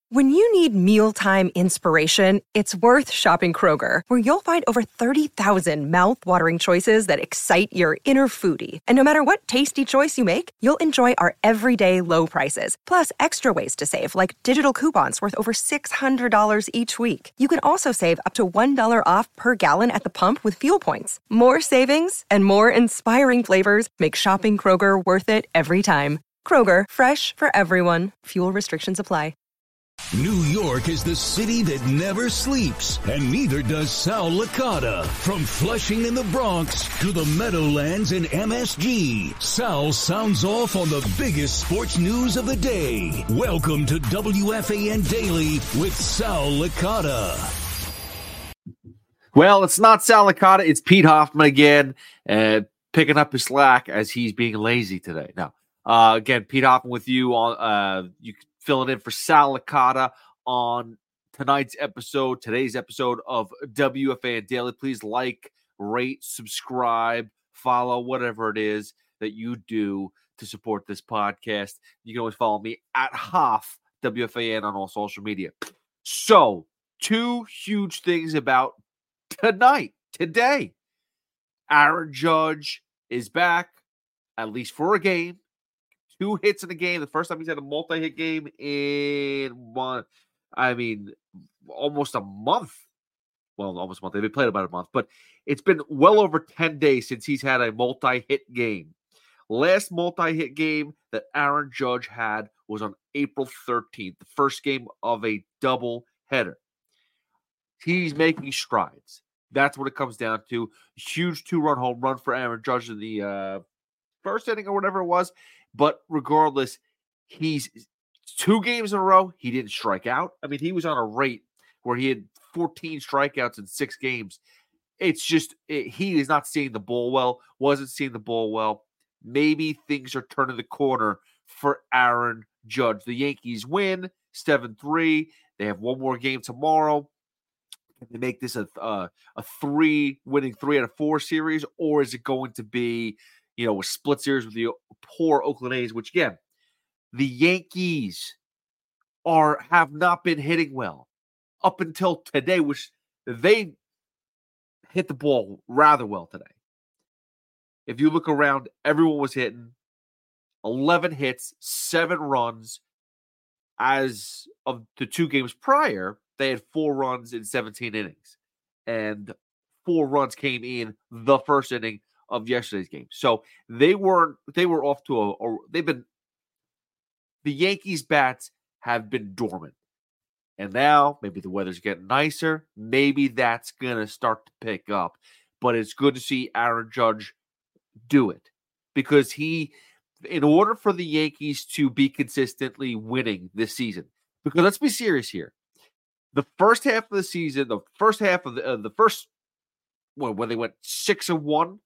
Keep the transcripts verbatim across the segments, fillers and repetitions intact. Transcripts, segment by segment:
When you need mealtime inspiration, it's worth shopping Kroger, where you'll find over thirty thousand mouth-watering choices that excite your inner foodie. And no matter what tasty choice you make, you'll enjoy our everyday low prices, plus extra ways to save, like digital coupons worth over six hundred dollars each week. You can also save up to one dollar off per gallon at the pump with fuel points. More savings and more inspiring flavors make shopping Kroger worth it every time. Kroger, fresh for everyone. Fuel restrictions apply. New York is the city that never sleeps, and neither does Sal Licata. From Flushing in the Bronx to the Meadowlands in M S G, Sal sounds off on the biggest sports news of the day. Welcome to W F A N Daily with Sal Licata. Well, it's not Sal Licata, it's Pete Hoffman again, uh, picking up his slack as he's being lazy today. Now, uh, again, Pete Hoffman with you on uh, you. Filling in for Sal Licata on tonight's episode, today's episode of W F A N Daily. Please like, rate, subscribe, follow, whatever it is that you do to support this podcast. You can always follow me at Hoff, W F A N on all social media. So, two huge things about tonight, today. Aaron Judge is back, at least for a game. Two hits in a game. The first time he's had a multi-hit game in one, I mean, almost a month. Well, almost a month. They've played about a month, but it's been well over ten days since he's had a multi-hit game. Last multi-hit game that Aaron Judge had was on April thirteenth, the first game of a double header. He's making strides. That's what it comes down to. Huge two-run home run for Aaron Judge in the uh, first inning or whatever it was. But regardless, he's two games in a row. He didn't strike out. I mean, he was on a rate where he had fourteen strikeouts in six games. It's just it, he is not seeing the ball well, wasn't seeing the ball well. Maybe things are turning the corner for Aaron Judge. The Yankees win seven three. They have one more game tomorrow. Can they make this a, uh, a three, winning three out of four series, or is it going to be, you know, a split series with the poor Oakland A's, which, again, the Yankees are have not been hitting well up until today, which they hit the ball rather well today. If you look around, everyone was hitting eleven hits, seven runs. As of the two games prior, they had four runs in seventeen innings. And four runs came in the first inning of yesterday's game. So they were they were off to a, a they've been the Yankees bats have been dormant. And now maybe the weather's getting nicer. Maybe that's gonna start to pick up. But it's good to see Aaron Judge do it. Because he in order for the Yankees to be consistently winning this season, because let's be serious here. The first half of the season, the first half of the uh, the first well, when they went six and one.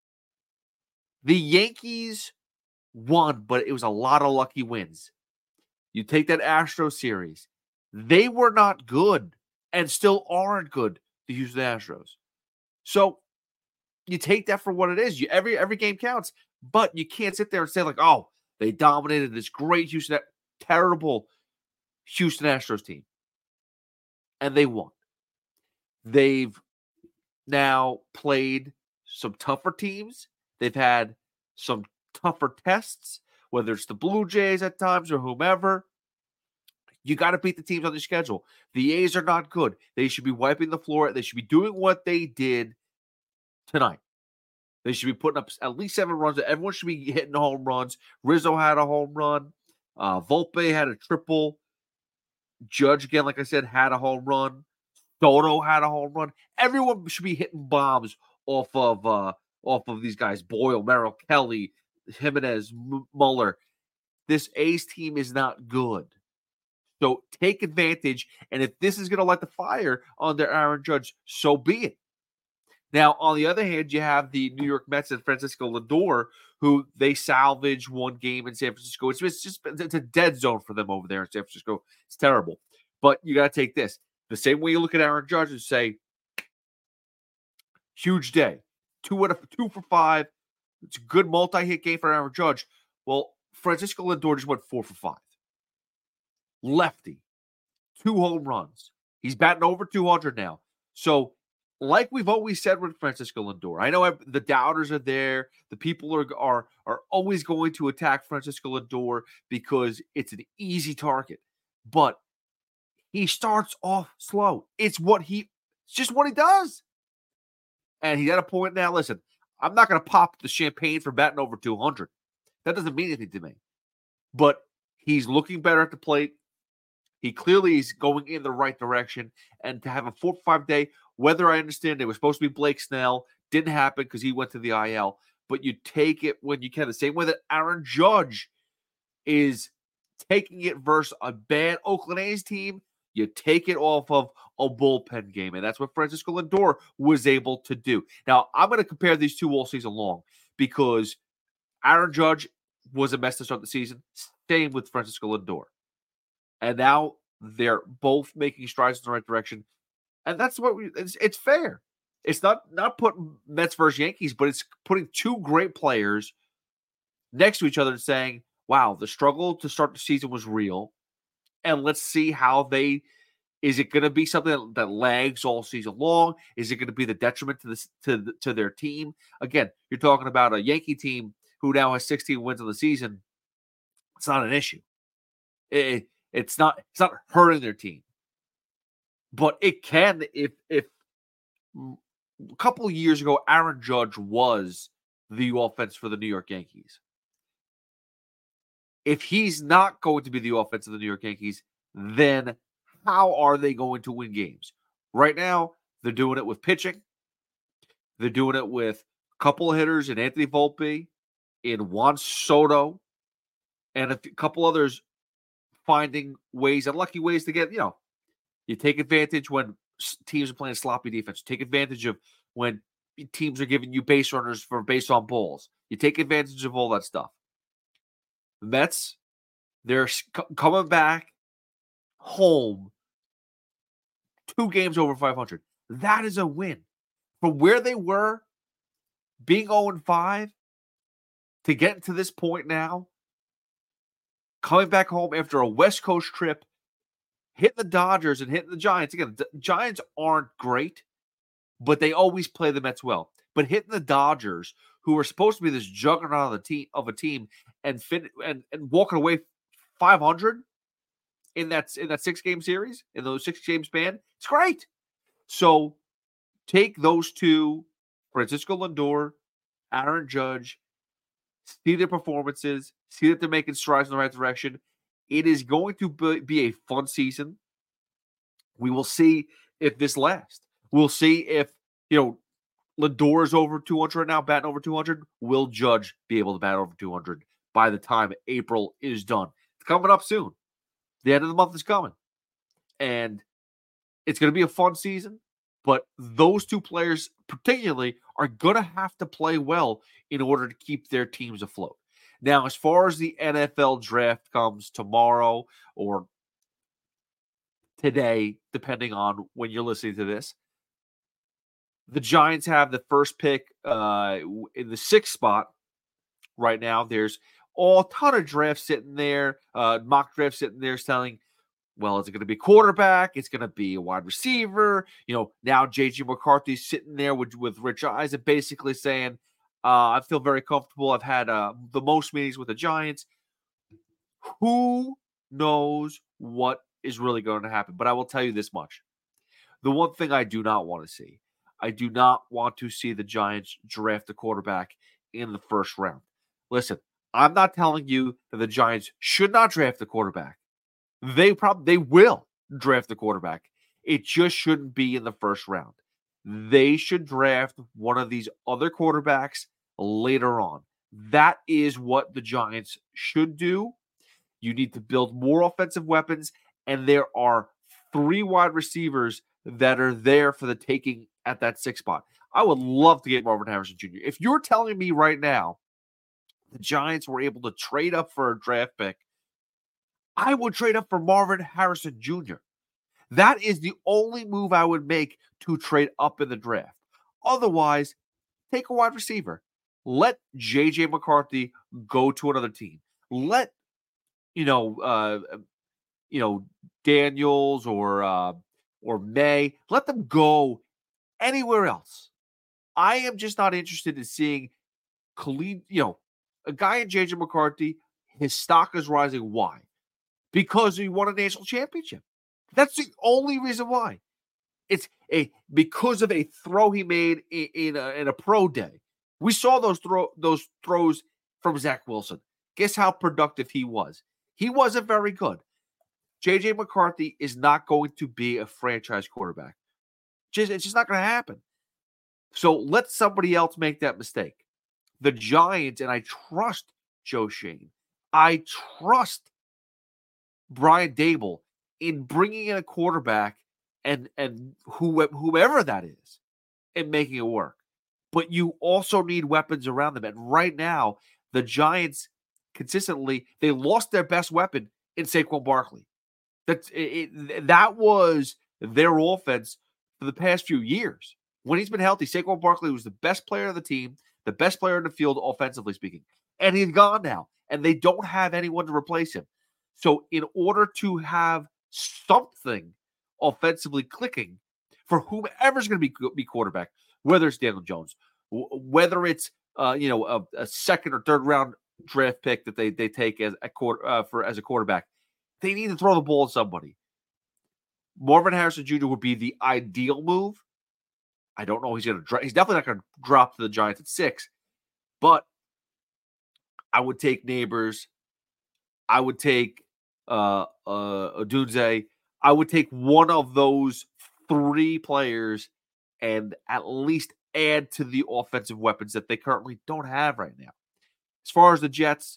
The Yankees won, but it was a lot of lucky wins. You take that Astro series. They were not good and still aren't good, the Houston Astros. So you take that for what it is. You, every every game counts, but you can't sit there and say, like, oh, they dominated this great Houston, terrible Houston Astros team. And they won. They've now played some tougher teams. They've had some tougher tests, whether it's the Blue Jays at times or whomever. You got to beat the teams on the schedule. The A's are not good. They should be wiping the floor. They should be doing what they did tonight. They should be putting up at least seven runs. Everyone should be hitting home runs. Rizzo had a home run. Uh, Volpe had a triple. Judge, again, like I said, had a home run. Soto had a home run. Everyone should be hitting bombs off of uh, off of these guys. Boyle, Merrill, Kelly, Jimenez, M- Muller. This A's team is not good. So take advantage. And if this is going to light the fire under Aaron Judge, so be it. Now, on the other hand, you have the New York Mets and Francisco Lindor, who they salvage one game in San Francisco. It's, it's just it's a dead zone for them over there in San Francisco. It's terrible. But you got to take this. The same way you look at Aaron Judge and say, huge day. Two out of two for five. It's a good multi-hit game for Aaron Judge. Well, Francisco Lindor just went four for five. Lefty. two home runs. He's batting over two hundred now. So, like we've always said with Francisco Lindor, I know the doubters are there. The people are are are always going to attack Francisco Lindor because it's an easy target. But he starts off slow. It's what he, it's just what he does. And he's at a point now. Listen, I'm not going to pop the champagne for batting over two hundred. That doesn't mean anything to me. But he's looking better at the plate. He clearly is going in the right direction. And to have a four five day, whether I understand it was supposed to be Blake Snell, didn't happen because he went to the I L. But you take it when you can. The same way that Aaron Judge is taking it versus a bad Oakland A's team, you take it off of a bullpen game. And that's what Francisco Lindor was able to do. Now, I'm going to compare these two all season long because Aaron Judge was a mess to start the season. Same with Francisco Lindor. And now they're both making strides in the right direction. And that's what we, it's, it's fair. It's not, not putting Mets versus Yankees, but it's putting two great players next to each other and saying, wow, the struggle to start the season was real. And let's see how they, is it going to be something that, that lags all season long? Is it going to be the detriment to this, to, the, to their team? Again, you're talking about a Yankee team who now has sixteen wins in the season. It's not an issue. It, it's not, it's not hurting their team. But it can, if, if a couple of years ago, Aaron Judge was the offense for the New York Yankees. If he's not going to be the offense of the New York Yankees, then how are they going to win games? Right now, they're doing it with pitching. They're doing it with a couple of hitters in Anthony Volpe, in Juan Soto, and a couple others finding ways, unlucky ways to get, you know, you take advantage when teams are playing sloppy defense. You take advantage of when teams are giving you base runners for base on balls. You take advantage of all that stuff. The Mets, they're c- coming back home two games over five hundred. That is a win. From where they were, being oh and five, to get to this point now, coming back home after a West Coast trip, hitting the Dodgers and hitting the Giants. Again, the Giants aren't great, but they always play the Mets well. But hitting the Dodgers, who are supposed to be this juggernaut of, the team, of a team, and, fin- and and walking away five hundred in that in that six game series, in those six game span, it's great. So take those two, Francisco Lindor, Aaron Judge, see their performances, see that they're making strides in the right direction. It is going to be a fun season. We will see if this lasts. We'll see if, you know, Lindor is over two hundred now, batting over two hundred. Will Judge be able to bat over two hundred by the time April is done? It's coming up soon. The end of the month is coming. And it's going to be a fun season. But those two players particularly are going to have to play well in order to keep their teams afloat. Now, as far as the N F L draft comes tomorrow or today, depending on when you're listening to this, the Giants have the first pick uh, in the sixth spot right now. There's all a ton of drafts sitting there, uh, mock drafts sitting there telling, well, is it going to be quarterback? It's going to be a wide receiver. You know, now J J McCarthy's sitting there with, with Rich Eisen basically saying, uh, I feel very comfortable. I've had uh, the most meetings with the Giants. Who knows what is really going to happen? But I will tell you this much. The one thing I do not want to see, I do not want to see the Giants draft a quarterback in the first round. Listen, I'm not telling you that the Giants should not draft a quarterback. They probably they will draft the quarterback. It just shouldn't be in the first round. They should draft one of these other quarterbacks later on. That is what the Giants should do. You need to build more offensive weapons, and there are three wide receivers that are there for the taking at that sixth spot. I would love to get Marvin Harrison Junior If you're telling me right now the Giants were able to trade up for a draft pick, I would trade up for Marvin Harrison Junior That is the only move I would make to trade up in the draft. Otherwise, take a wide receiver. Let J J McCarthy go to another team. Let, you know, uh, you know, Daniels or uh, or May. Let them go anywhere else. I am just not interested in seeing Khalid, you know, a guy in J J McCarthy, his stock is rising. Why? Because he won a national championship. That's the only reason why. It's a because of a throw he made in, in, a, in a pro day. We saw those throw those throws from Zach Wilson. Guess how productive he was? He wasn't very good. J J McCarthy is not going to be a franchise quarterback. Just, it's just not going to happen. So let somebody else make that mistake. The Giants, and I trust Joe Schoen. I trust Brian Daboll in bringing in a quarterback and and who, whoever that is and making it work. But you also need weapons around them. And right now, the Giants consistently, they lost their best weapon in Saquon Barkley. That's, it, it, that was their offense for the past few years. When he's been healthy, Saquon Barkley was the best player of the team, the best player in the field, offensively speaking. And he's gone now. And they don't have anyone to replace him. So in order to have something offensively clicking for whomever's going to be, be quarterback, whether it's Daniel Jones, whether it's uh, you know a, a second or third round draft pick that they they take as a quarter uh, for as a quarterback, they need to throw the ball at somebody. Marvin Harrison Junior would be the ideal move. I don't know. He's going to dro- he's definitely not going to drop to the Giants at six, but I would take Neighbors. I would take uh, uh, Odunze. I would take one of those three players and at least add to the offensive weapons that they currently don't have right now. As far as the Jets,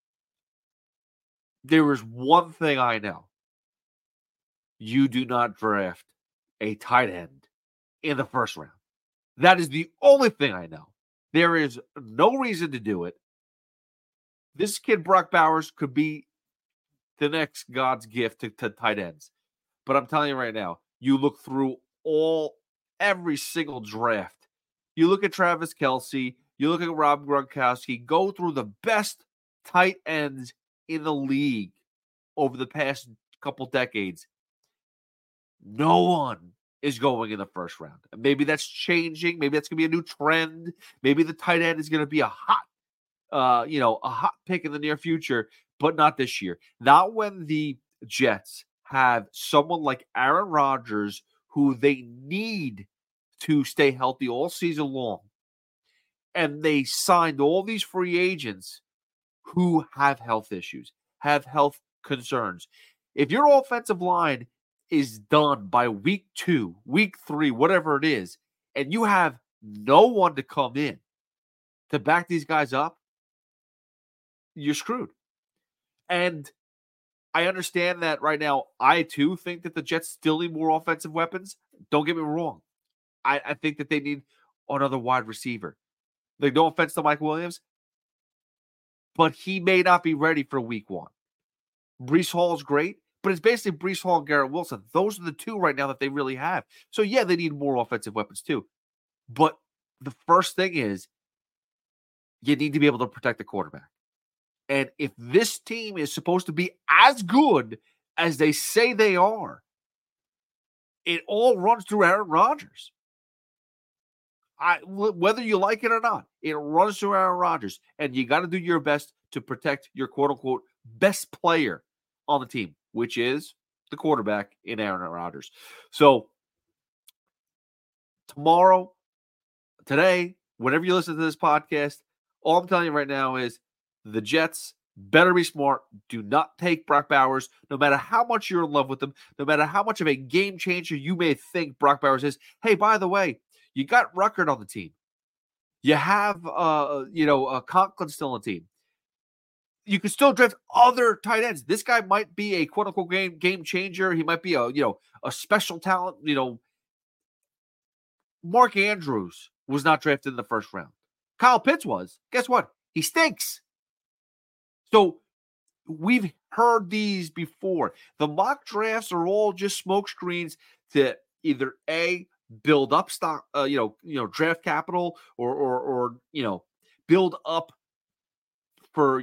there is one thing I know. You do not draft a tight end in the first round. That is the only thing I know. There is no reason to do it. This kid, Brock Bowers, could be the next God's gift to, to tight ends. But I'm telling you right now, you look through all, every single draft. You look at Travis Kelce, you look at Rob Gronkowski, go through the best tight ends in the league over the past couple decades. No one is going in the first round. Maybe that's changing. Maybe that's going to be a new trend. Maybe the tight end is going to be a hot, uh, you know, a hot pick in the near future, but not this year. Not when the Jets have someone like Aaron Rodgers, who they need to stay healthy all season long. And they signed all these free agents who have health issues, have health concerns. If your offensive line is done by week two, week three, whatever it is, and you have no one to come in to back these guys up, you're screwed. And I understand that right now. I, too, think that the Jets still need more offensive weapons. Don't get me wrong. I, I think that they need another wide receiver. Like, no offense to Mike Williams, but he may not be ready for week one. Breece Hall is great, but it's basically Breece Hall and Garrett Wilson. Those are the two right now that they really have. So, yeah, they need more offensive weapons, too. But the first thing is you need to be able to protect the quarterback. And if this team is supposed to be as good as they say they are, it all runs through Aaron Rodgers. I, whether you like it or not, it runs through Aaron Rodgers. And you got to do your best to protect your quote-unquote best player on the team, which is the quarterback in Aaron Rodgers. So tomorrow, today, whenever you listen to this podcast, all I'm telling you right now is the Jets better be smart. Do not take Brock Bowers, no matter how much you're in love with him, no matter how much of a game changer you may think Brock Bowers is. Hey, by the way, you got Ruckert on the team. You have, uh, you know, uh, Conklin still on the team. You can still draft other tight ends. This guy might be a quote unquote game game changer. He might be a, you know, a special talent. You know, Mark Andrews was not drafted in the first round. Kyle Pitts was. Guess what? He stinks. So we've heard these before. The mock drafts are all just smoke screens to either A, build up stock, uh, you know, you know, draft capital, or or or you know, build up for, you know,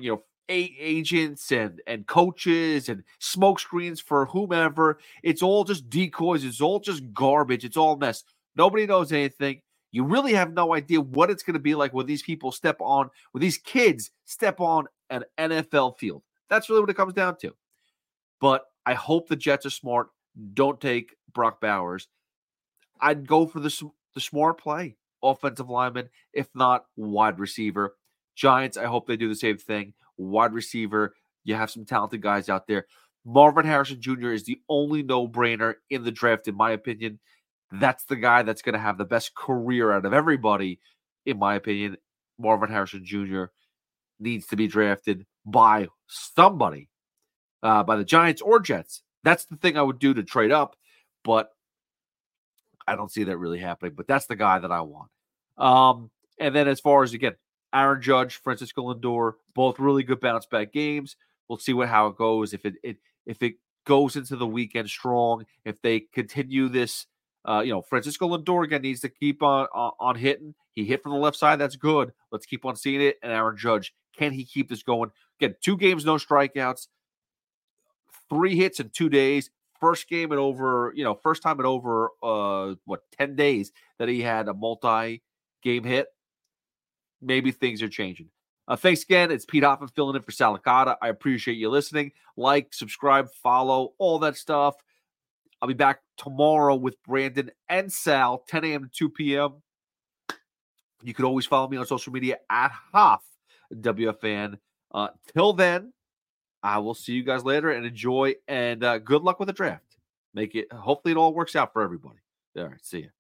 a- agents and and coaches and smoke screens for whomever. It's all just decoys. It's all just garbage. It's all mess. Nobody knows anything. You really have no idea what it's going to be like when these people step on, when these kids step on an N F L field. That's really what it comes down to. But I hope the Jets are smart. Don't take Brock Bowers. I'd go for the, the smart play. Offensive lineman, if not wide receiver. Giants, I hope they do the same thing. Wide receiver, you have some talented guys out there. Marvin Harrison Junior is the only no-brainer in the draft, in my opinion. That's the guy that's going to have the best career out of everybody, in my opinion. Marvin Harrison Junior needs to be drafted by somebody, uh, by the Giants or Jets. That's the thing I would do to trade up, but I don't see that really happening. But that's the guy that I want. Um, and then as far as, again, Aaron Judge, Francisco Lindor, both really good bounce back games. We'll see what how it goes. If it, it if it goes into the weekend strong, if they continue this, uh, you know, Francisco Lindor again needs to keep on, on on hitting. He hit from the left side. That's good. Let's keep on seeing it. And Aaron Judge, can he keep this going? Again, two games, no strikeouts, three hits in two days. First game in over, you know, first time in over, uh, what, ten days that he had a multi-game hit. Maybe things are changing. Uh, thanks again. It's Pete Hoffman filling in for Sal Licata. I appreciate you listening. Like, subscribe, follow, all that stuff. I'll be back tomorrow with Brandon and Sal, ten a.m. to two p.m. You can always follow me on social media at Hoff W F N. Uh, till then, I will see you guys later and enjoy and uh, good luck with the draft. Make it, hopefully it all works out for everybody. All right, see you.